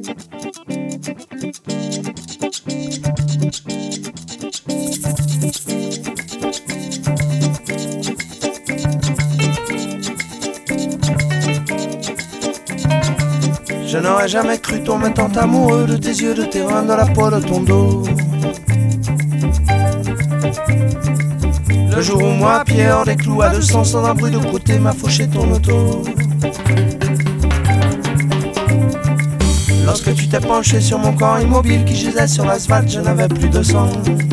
Je n'aurais jamais cru tomber tant amoureux de tes yeux, de tes reins, de la peau de ton dos. Le jour où moi, pied hors des clous, à 200 sans un bruit de côté, m'a fauché ton auto. Lorsque tu t'es penché sur mon corps immobile qui gisait sur l'asphalte, je n'avais plus de sang.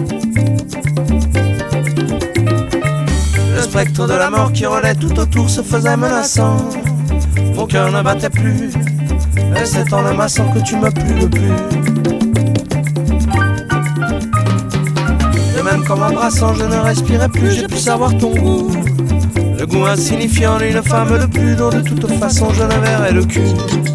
Le spectre de la mort qui rôdait tout autour se faisait menaçant. Mon cœur ne battait plus, et c'est en le massant que tu me plus le plus. Et même comme embrassant, je ne respirais plus, j'ai pu savoir ton goût. Le goût insignifiant d'une femme de plus, dont de toute façon je ne verrai le cul.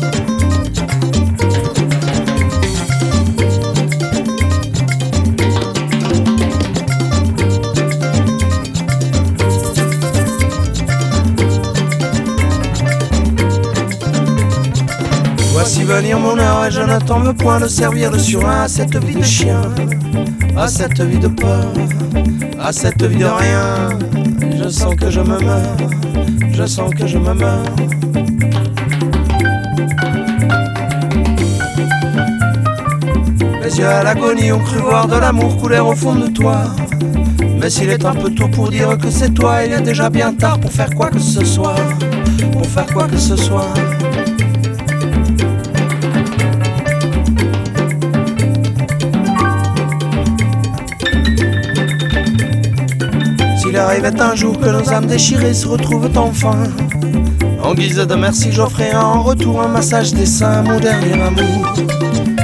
Voici venir mon heure et je ne t'en veux point de servir de surin à cette vie de chien, à cette vie de peur, à cette vie de rien. Je sens que je me meurs, je sens que je me meurs. Mes yeux à l'agonie ont cru voir de l'amour couler au fond de toi. Mais s'il est un peu tôt pour dire que c'est toi, il est déjà bien tard pour faire quoi que ce soit, pour faire quoi que ce soit. S'il arrivait un jour que nos âmes déchirées se retrouvent enfin, en guise de merci j'offrirai en retour un massage des seins, mon dernier amour.